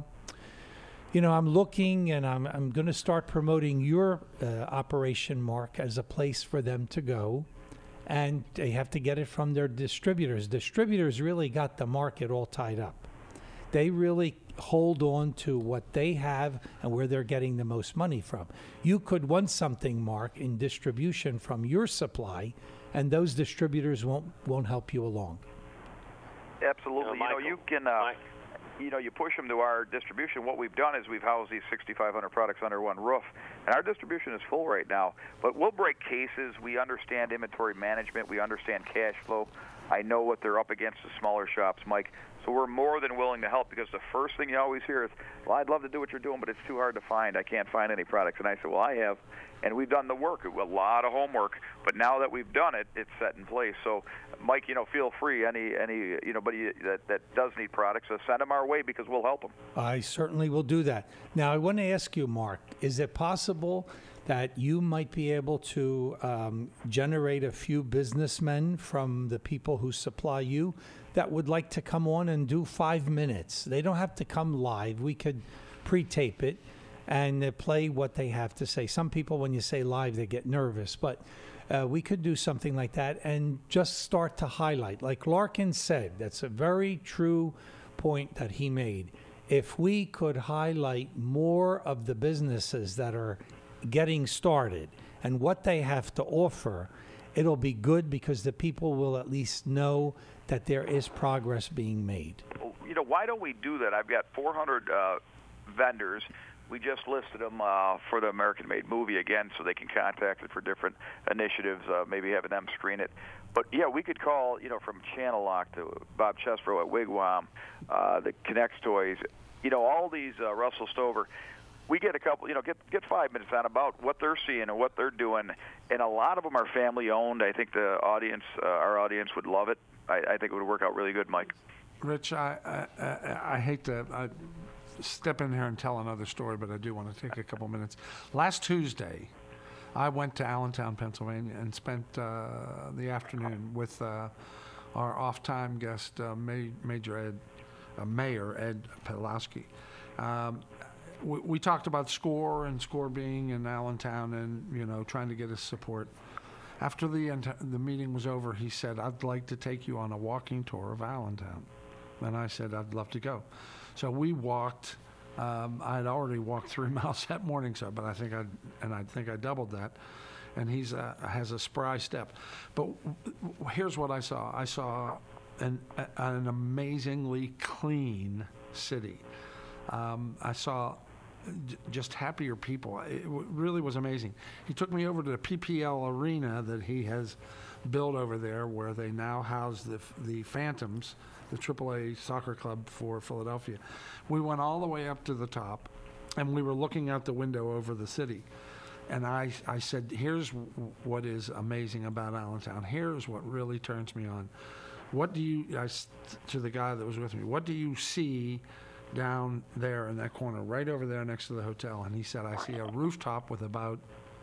you know, I'm looking and I'm I'm going to start promoting your uh, operation, Mark, as a place for them to go. And they have to get it from their distributors. Distributors really got the market all tied up. They really hold on to what they have and where they're getting the most money from. You could want something, Mark, in distribution from your supply, and those distributors won't won't help you along. Absolutely. You know, you, know, you can... Uh, You know, you push them to our distribution. What we've done is we've housed these sixty-five hundred products under one roof, and our distribution is full right now. But we'll break cases. We understand inventory management. We understand cash flow. I know what they're up against, the smaller shops, Mike. So we're more than willing to help, because the first thing you always hear is, well, I'd love to do what you're doing, but it's too hard to find. I can't find any products. And I said, well, I have, and we've done the work, a lot of homework, but now that we've done it, it's set in place. So, Mike, you know, feel free, any, any you know, anybody that, that does need products, uh, send them our way, because we'll help them. I certainly will do that. Now, I want to ask you, Mark, is it possible that you might be able to um, generate a few businessmen from the people who supply you that would like to come on and do five minutes? They don't have to come live. We could pre-tape it and uh, play what they have to say. Some people, when you say live, they get nervous, but uh, we could do something like that and just start to highlight. Like Larkin said, that's a very true point that he made. If we could highlight more of the businesses that are getting started and what they have to offer, it'll be good, because the people will at least know that there is progress being made. You know, why don't we do that? I've got four hundred uh, vendors. We just listed them uh, for the American Made movie again, so they can contact it for different initiatives, uh, maybe having them screen it. But, yeah, we could call, you know, from Channel Lock to Bob Chesbro at Wigwam, uh, the Connects Toys, you know, all these, uh, Russell Stover. We get a couple, you know, get get five minutes on about what they're seeing and what they're doing, and a lot of them are family owned. I think the audience, uh, our audience, would love it. I, I think it would work out really good, Mike. Rich, I I, I, I hate to I step in here and tell another story, but I do want to take a couple minutes. Last Tuesday, I went to Allentown, Pennsylvania, and spent uh, the afternoon with uh, our off-time guest, uh, Ma- Major Ed, uh, Mayor Ed Pawlowski. Um, We, we talked about SCORE and SCORE being in Allentown and, you know, trying to get his support. After the ent- the meeting was over, he said, I'd like to take you on a walking tour of Allentown. And I said, I'd love to go. So we walked. Um, I had already walked three miles that morning, so but I think I and I think I doubled that. And he's uh, has a spry step. But w- here's what I saw. I saw an an amazingly clean city. Um, I saw just happier people. It w- really was amazing. He took me over to the P P L arena that he has built over there, where they now house the the Phantoms, the triple A soccer club for Philadelphia. We went all the way up to the top, and we were looking out the window over the city. And I, I said, here's w- what is amazing about Allentown. Here's what really turns me on. What do you, I, s- to the guy that was with me, what do you see down there in that corner, right over there next to the hotel? And he said, I see a rooftop with about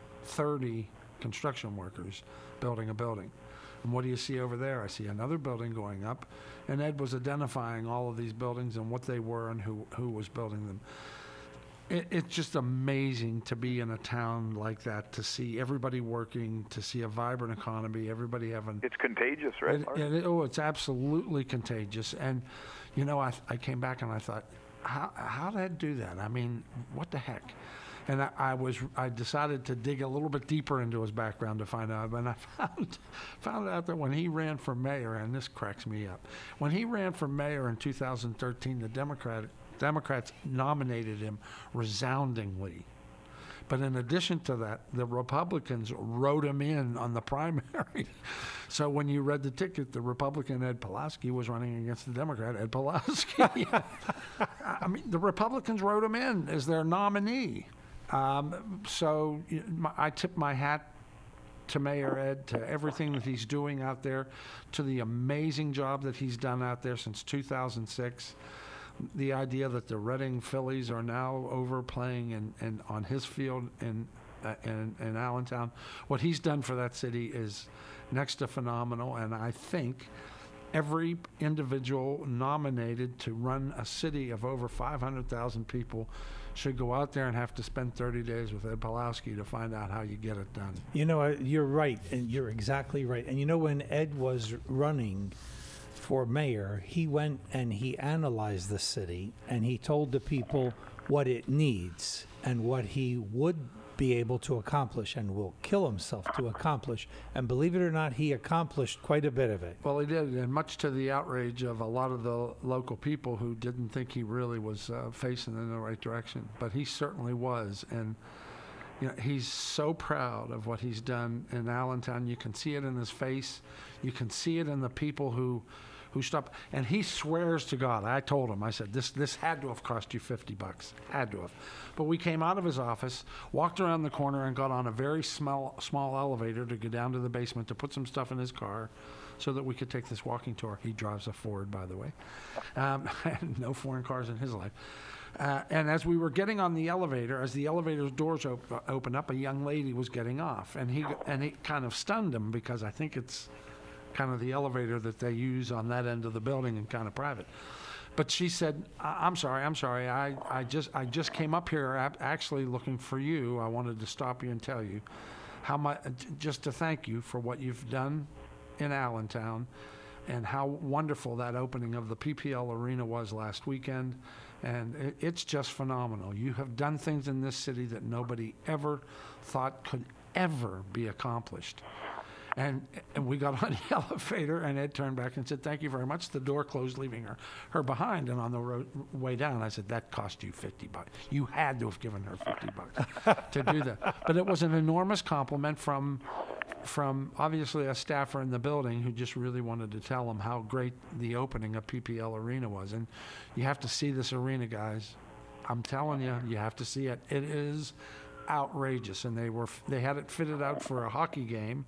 thirty construction workers building a building. And what do you see over there? I see another building going up. And Ed was identifying all of these buildings and what they were and who, who was building them. It, it's just amazing to be in a town like that, to see everybody working, to see a vibrant economy, everybody having... It's contagious, right? It, it, oh, it's absolutely contagious. And, you know, I, I came back and I thought, how, how did Ed do that? I mean, what the heck? And I, I was, I decided to dig a little bit deeper into his background to find out. And I found, found out that when he ran for mayor, and this cracks me up, when he ran for mayor in two thousand thirteen, the Democratic Democrats nominated him resoundingly. But in addition to that, the Republicans wrote him in on the primary. So when you read the ticket, the Republican Ed Pawlowski was running against the Democrat Ed Pawlowski. I mean, the Republicans wrote him in as their nominee. Um, so you know, my, I tip my hat to Mayor Ed, to everything that he's doing out there, to the amazing job that he's done out there since two thousand six. The idea that the Reading Phillies are now over playing in, in, on his field in, uh, in, in Allentown, what he's done for that city is next to phenomenal. And I think every individual nominated to run a city of over five hundred thousand people should go out there and have to spend thirty days with Ed Pawlowski to find out how you get it done. You know, uh, you're right, and you're exactly right. And you know, when Ed was running for mayor, he went and he analyzed the city, and he told the people what it needs and what he would be able to accomplish and will kill himself to accomplish. And believe it or not, he accomplished quite a bit of it. Well, he did, and much to the outrage of a lot of the local people who didn't think he really was uh, facing in the right direction. But he certainly was, and you know, he's so proud of what he's done in Allentown. You can see it in his face. You can see it in the people who who stopped, and he swears to God, I told him, I said, this this had to have cost you fifty bucks, had to have. But we came out of his office, walked around the corner, and got on a very small, small elevator to go down to the basement to put some stuff in his car so that we could take this walking tour. He drives a Ford, by the way. Um, no foreign cars in his life. Uh, and as we were getting on the elevator, as the elevator's doors op- opened up, a young lady was getting off, and he and it kind of stunned him because I think it's kind of the elevator that they use on that end of the building and kind of private. But she said, I- "I'm sorry, I'm sorry. I, I just I just came up here ap- actually looking for you. I wanted to stop you and tell you how much, just to thank you for what you've done in Allentown, and how wonderful that opening of the P P L Arena was last weekend." And it, it's just phenomenal. You have done things in this city that nobody ever thought could ever be accomplished. And, and we got on the elevator, and Ed turned back and said, "Thank you very much." The door closed, leaving her, her behind. And on the road, way down, I said, "That cost you fifty bucks. You had to have given her fifty bucks to do that." But it was an enormous compliment from, from obviously a staffer in the building who just really wanted to tell them how great the opening of P P L Arena was. And you have to see this arena, guys. I'm telling you, you have to see it. It is outrageous. And they were they had it fitted out for a hockey game.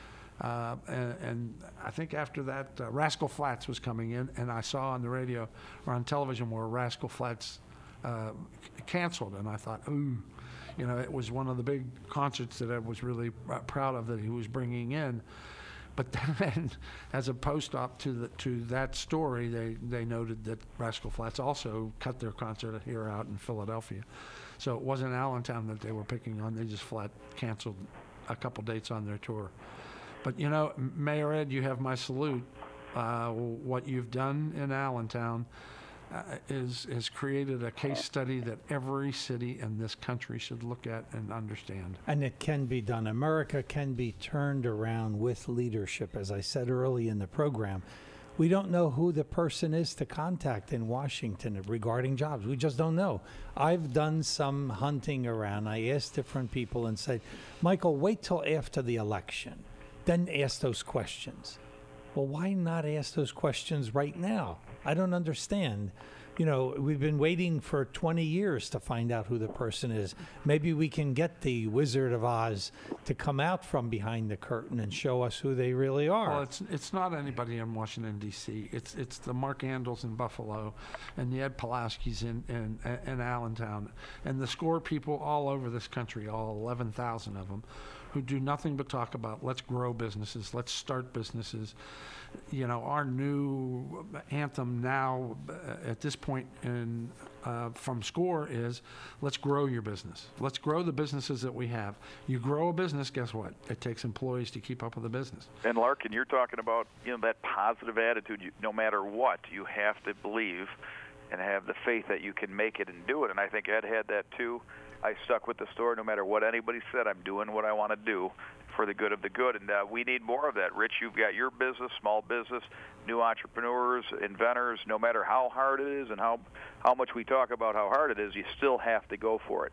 Uh, and, and I think after that, uh, Rascal Flatts was coming in, and I saw on the radio or on television where Rascal Flatts uh, c- canceled, and I thought, ooh, you know, it was one of the big concerts that I was really uh, proud of that he was bringing in. But then, as a post-op to the, to that story, they, they noted that Rascal Flatts also cut their concert here out in Philadelphia. So it wasn't Allentown that they were picking on. They just flat canceled a couple dates on their tour. But, you know, Mayor Ed, you have my salute. Uh, what you've done in Allentown uh, is has created a case study that every city in this country should look at and understand. And it can be done. America can be turned around with leadership. As I said early in the program, we don't know who the person is to contact in Washington regarding jobs. We just don't know. I've done some hunting around. I asked different people and said, "Michael, wait till after the election. Then ask those questions." Well, why not ask those questions right now? I don't understand. You know, we've been waiting for twenty years to find out who the person is. Maybe we can get the Wizard of Oz to come out from behind the curtain and show us who they really are. Well, it's it's not anybody in Washington, D C It's it's the Mark Andals in Buffalo and the Ed Pulaski's in, in, in Allentown and the SCORE people all over this country, all eleven thousand of them, who do nothing but talk about let's grow businesses, let's start businesses. You know, our new anthem now uh, at this point in uh, from SCORE is let's grow your business. Let's grow the businesses that we have. You grow a business, guess what? It takes employees to keep up with the business. And Larkin, you're talking about, you know, that positive attitude. You, no matter what, you have to believe and have the faith that you can make it and do it. And I think Ed had that too. I stuck with the store no matter what anybody said. I'm doing what I want to do for the good of the good, and uh, we need more of that. Rich, you've got your business, small business, new entrepreneurs, inventors. No matter how hard it is and how, how much we talk about how hard it is, you still have to go for it.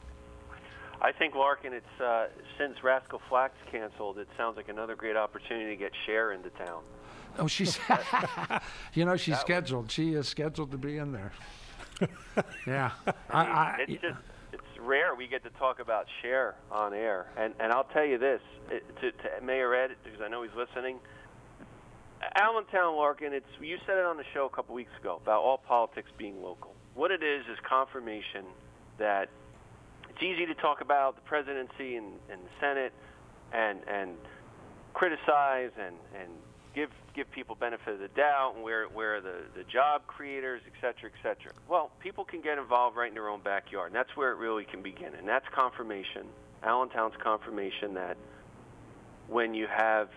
I think, Larkin, it's uh, since Rascal Flatts canceled, it sounds like another great opportunity to get Cher into town. Oh, she's, you know, she's scheduled. She is scheduled to be in there. Yeah. I, I, it's just, it's rare we get to talk about Cher on air. And and I'll tell you this, it, to, to Mayor Ed, because I know he's listening, Allentown, Larkin, it's, you said it on the show a couple weeks ago about all politics being local. What it is is confirmation that it's easy to talk about the presidency and, and the Senate and and criticize and, and give give people benefit of the doubt and where where the, the job creators, et cetera, et cetera. Well, people can get involved right in their own backyard, and that's where it really can begin. And that's confirmation, Allentown's confirmation that when you have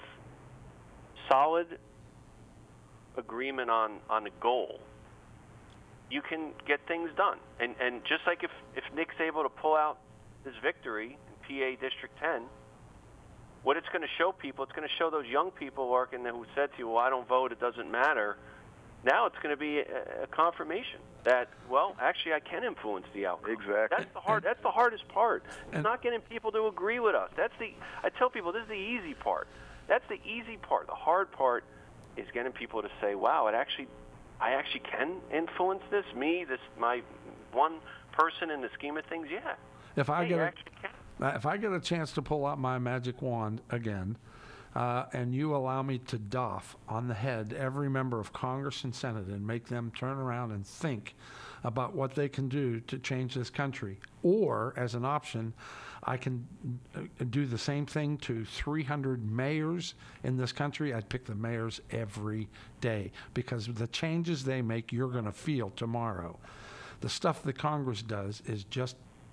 solid agreement on, on a goal, you can get things done. And and just like if, if Nick's able to pull out this victory in P A District ten, what it's going to show people, it's going to show those young people, Larkin, who said to you, well, I don't vote, it doesn't matter. Now it's going to be a, a confirmation that, well, actually I can influence the outcome. Exactly. That's the hard. That's the hardest part. It's not getting people to agree with us. That's the. I tell people this is the easy part. That's the easy part. The hard part is getting people to say, wow, it actually, I actually can influence this, me, this, my one person in the scheme of things, yeah. If I Hey, get you a, actually can. uh, if I get a chance to pull out my magic wand again, uh, and you allow me to doff on the head every member of Congress and Senate and make them turn around and think about what they can do to change this country, or as an option, I can uh, do the same thing to three hundred mayors in this country. I'd pick the mayors every day, because the changes they make, you're going to feel tomorrow. The stuff that Congress does is just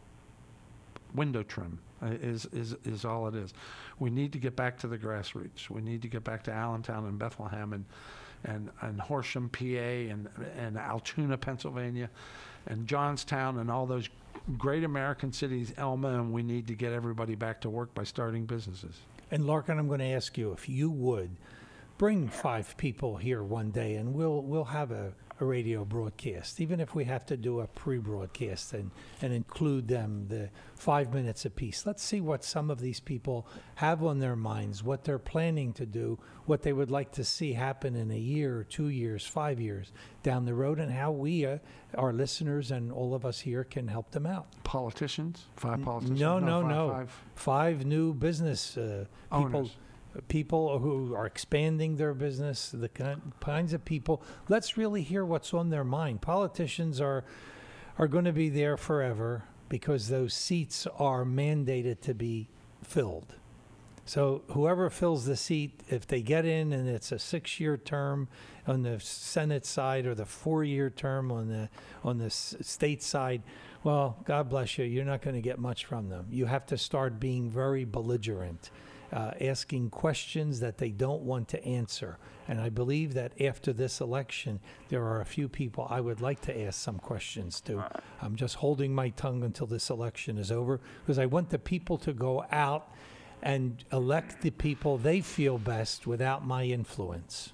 window trim, uh, is, is, is all it is. We need to get back to the grassroots. We need to get back to Allentown and Bethlehem and, and, and Horsham, P A, and, and Altoona, Pennsylvania, and Johnstown, and all those great American cities, Elma, and we need to get everybody back to work by starting businesses. And Larkin, I'm going to ask you if you would bring five people here one day, and we'll we'll have a, a radio broadcast, even if we have to do a pre-broadcast and, and include them, the five minutes apiece. Let's see what some of these people have on their minds, what they're planning to do, what they would like to see happen in a year, two years, five years down the road, and how we, uh, our listeners and all of us here, can help them out. Politicians? Five politicians? No, no, five, no. Five. Five new business uh, people. Owners. People who are expanding their business, the kinds of people. Let's really hear what's on their mind. Politicians are are going to be there forever because those seats are mandated to be filled. So whoever fills the seat, if they get in and it's a six-year term on the Senate side or the four-year term on the on the s- state side, well, God bless you, you're not going to get much from them. You have to start being very belligerent. Uh, asking questions that they don't want to answer. And I believe that after this election, there are a few people I would like to ask some questions to. I'm just holding my tongue until this election is over, because I want the people to go out and elect the people they feel best without my influence.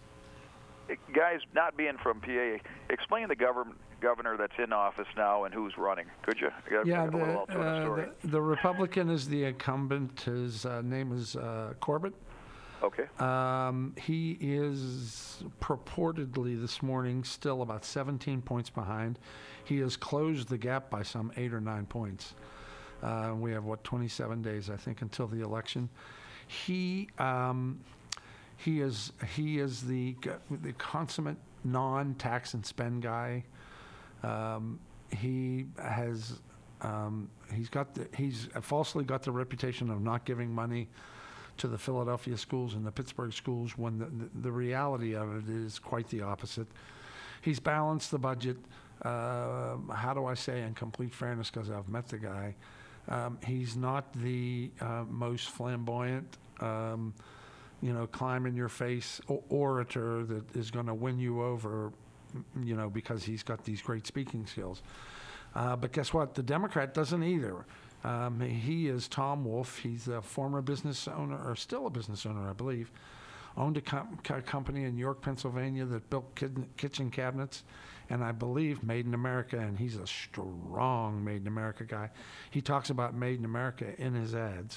Guys, not being from P A, explain the government governor that's in office now and who's running, could you? I Yeah, got a little the, Altoona uh, story. the, the Republican is the incumbent. His uh, name is uh, Corbett. Okay. Um, he is purportedly this morning still about seventeen points behind. He has closed the gap by some eight or nine points. Uh, we have, what, twenty-seven days, I think, until the election. He um, he is he is the the consummate non-tax and spend guy. Um, he has um, he's got the, he's falsely got the reputation of not giving money to the Philadelphia schools and the Pittsburgh schools, when the, the, the reality of it is quite the opposite. He's balanced the budget. Uh, how do I say, in complete fairness, because I've met the guy, um, he's not the uh, most flamboyant, um, you know, climb in your face o- orator that is going to win you over, you know, because he's got these great speaking skills. Uh, but guess what? The Democrat doesn't either. Um, he is Tom Wolf. He's a former business owner, or still a business owner, I believe. Owned a com- co- company in York, Pennsylvania that built kid- kitchen cabinets, and I believe Made in America, and he's a strong Made in America guy. He talks about Made in America in his ads.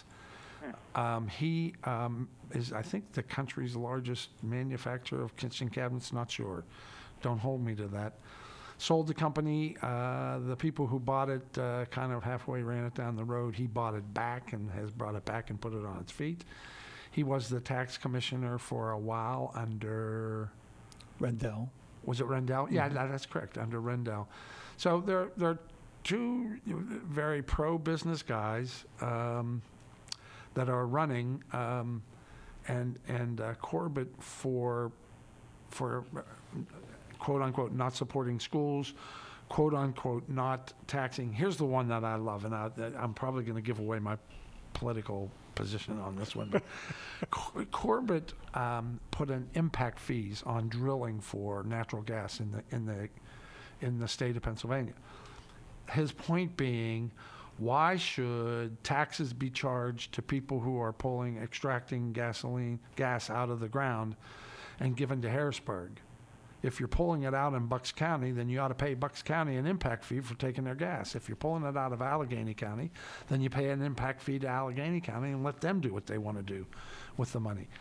Um, he um, is, I think, the country's largest manufacturer of kitchen cabinets, not sure. Don't hold me to that. Sold the company. Uh, the people who bought it uh, kind of halfway ran it down the road. He bought it back and has brought it back and put it on its feet. He was the tax commissioner for a while under... Rendell. Was it Rendell? Yeah, that, that's correct, under Rendell. So there, there are two very pro-business guys um, that are running, um, and and uh, Corbett for for uh, quote unquote not supporting schools, quote unquote not taxing. Here's the one that I love, and I, that I'm probably going to give away my political position on this one. But Cor- Corbett um, put an impact fees on drilling for natural gas in the in the in the state of Pennsylvania. His point being, why should taxes be charged to people who are pulling, extracting gasoline, gas out of the ground and given to Harrisburg? If you're pulling it out in Bucks County, then you ought to pay Bucks County an impact fee for taking their gas. If you're pulling it out of Allegheny County, then you pay an impact fee to Allegheny County and let them do what they want to do with the money.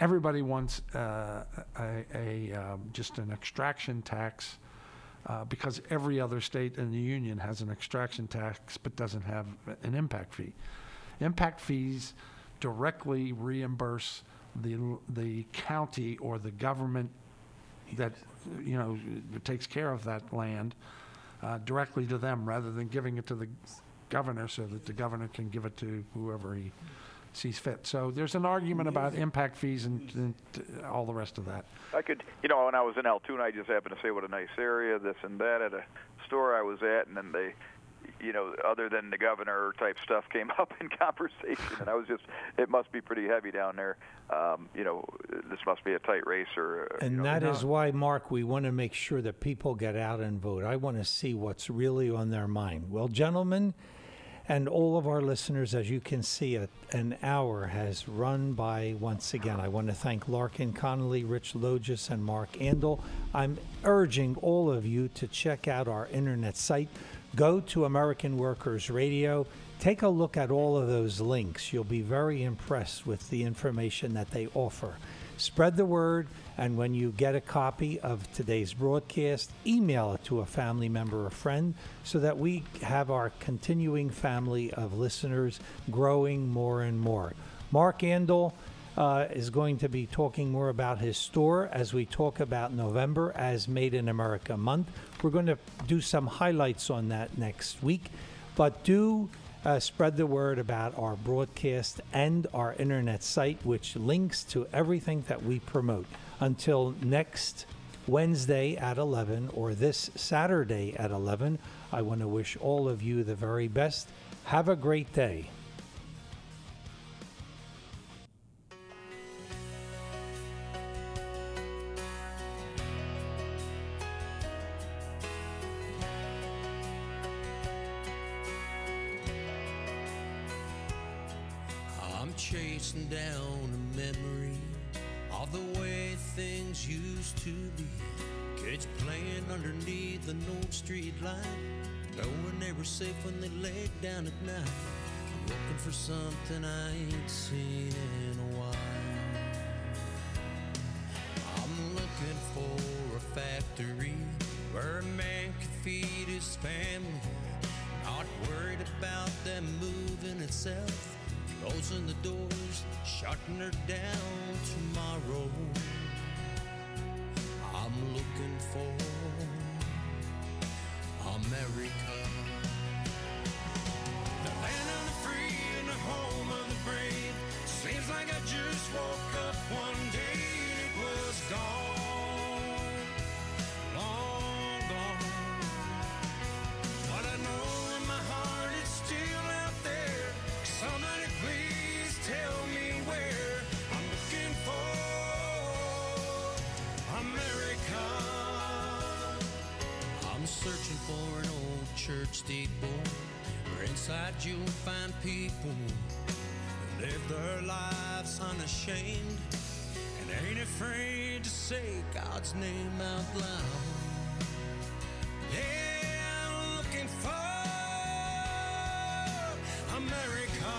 everybody wants uh, a, a um, just an extraction tax uh, because every other state in the union has an extraction tax but doesn't have an impact fee. Impact fees directly reimburse the the county or the government that you know takes care of that land uh, directly to them, rather than giving it to the governor so that the governor can give it to whoever he sees fit. So there's an argument about impact fees and, and all the rest of that. I could, you know, when I was in Altoona, I just happened to say what a nice area, this and that, at a store I was at, and then they, you know, other than the governor type stuff came up in conversation, and I was just, it must be pretty heavy down there. Um, you know, this must be a tight race. Or, and you know, that is why, Mark, we want to make sure that people get out and vote. I want to see what's really on their mind. Well, gentlemen, and all of our listeners, as you can see, a, an hour has run by once again. I want to thank Larkin Connolly, Rich Logis, and Mark Andel. I'm urging all of you to check out our internet site. Go to American Workers Radio. Take a look at all of those links. You'll be very impressed with the information that they offer. Spread the word, and when you get a copy of today's broadcast, email it to a family member or friend so that we have our continuing family of listeners growing more and more. Mark Andel uh, is going to be talking more about his store as we talk about November as Made in America month. We're going to do some highlights on that next week, but do Uh, spread the word about our broadcast and our internet site, which links to everything that we promote. Until next Wednesday at eleven, or this Saturday at eleven, I want to wish all of you the very best. Have a great day. Chasing down a memory of the way things used to be. Kids playing underneath an old street light, knowing they were safe when they laid down at night. Looking for something I ain't seen in a while. I'm looking for a factory where a man could feed his family, not worried about them moving itself. Closing the doors, shutting her down tomorrow. I'm looking for America, the land of the free and the home of the brave. Seems like I just woke up one day and it was gone, long gone. But I know in my heart it's still out there. Somebody please tell me where I'm looking for America. I'm searching for an old church steeple where inside you'll find people who live their lives unashamed and ain't afraid to say God's name out loud. Yeah, I'm looking for America,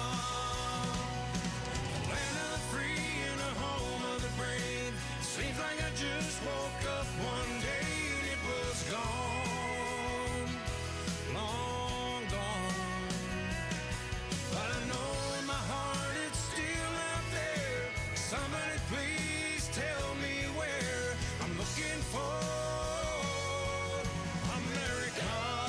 the land of the free and the home of the brave. Seems like I just woke up one day and it was gone, long gone. But I know in my heart it's still out there. Somebody please tell me where I'm looking for America.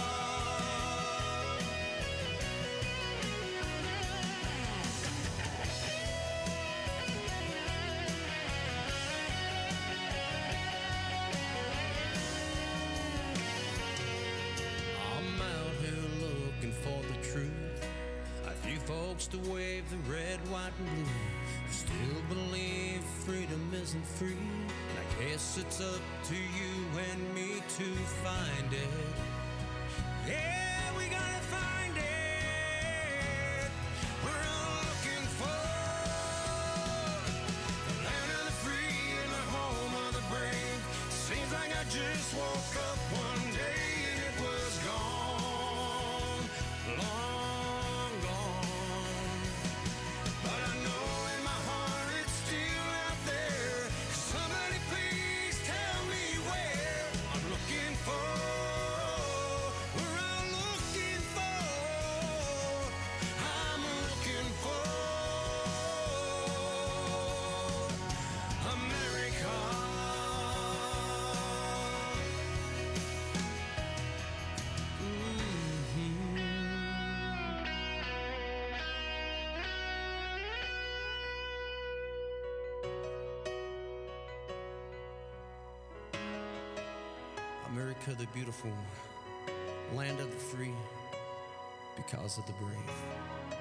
Folks to wave the red, white, and blue, who still believe freedom isn't free. And I guess it's up to you and me to find it. Yeah, we gotta find it. We're all looking for the land of the free and the home of the brave. Seems like I just woke up one day and it was gone, long. But I know in my heart it's still out America the beautiful, land of the free, because of the brave.